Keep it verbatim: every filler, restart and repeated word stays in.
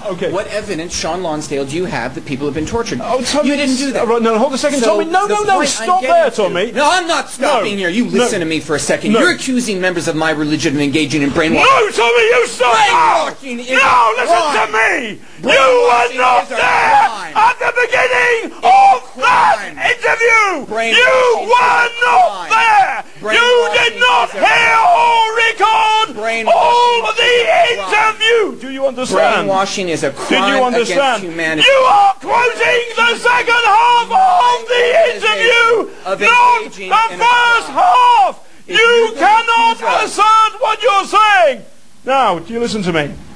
Okay. What evidence, Sean Lonsdale, do you have that people have been tortured? Oh, Tommy, you didn't do that. Uh, no, hold a second, So Tommy. No, the no, no, point stop I'm there, getting to- Tommy. No, I'm not stopping No, here. You listen no. to me for a second. No. You're accusing members of my religion of engaging in brainwashing. No, Tommy, you stop now! Brainwashing is No, a listen crime. to me! You were Brainwashing not is a there crime. at the beginning a of that crime. interview! Brainwashing You is were a not crime. there! You Brainwashing did not is a hear or record Brainwashing all of is the a crime. interview! Do you understand? Brainwashing is a Did crime you against understand? humanity. You are quoting the second half of the interview, Of not engaging the in a first crime. half! If You you're gonna cannot accuse us- assert what you're saying! Now, do you listen to me?